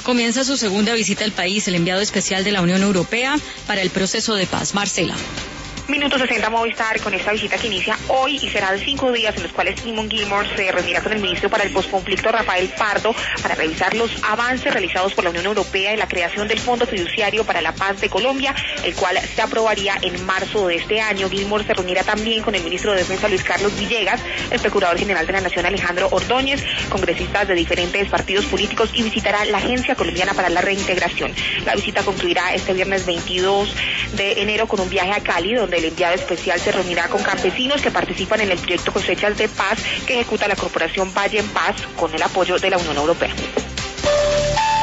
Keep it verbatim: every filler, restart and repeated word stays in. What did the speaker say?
Comienza su segunda visita al país el enviado especial de la Unión Europea para el proceso de paz. Marcela. Minuto sesenta Movistar con esta visita que inicia hoy y será de cinco días en los cuales Eamon Gilmore se reunirá con el ministro para el posconflicto Rafael Pardo para revisar los avances realizados por la Unión Europea en la creación del Fondo Fiduciario para la Paz de Colombia, el cual se aprobaría en marzo de este año. Gilmore se reunirá también con el ministro de Defensa Luis Carlos Villegas, el procurador general de la Nación Alejandro Ordóñez, congresistas de diferentes partidos políticos y visitará la Agencia Colombiana para la Reintegración. La visita concluirá este viernes veintidós de enero con un viaje a Cali, donde el enviado especial se reunirá con campesinos que participan en el proyecto Cosechas de Paz que ejecuta la Corporación Valle en Paz con el apoyo de la Unión Europea.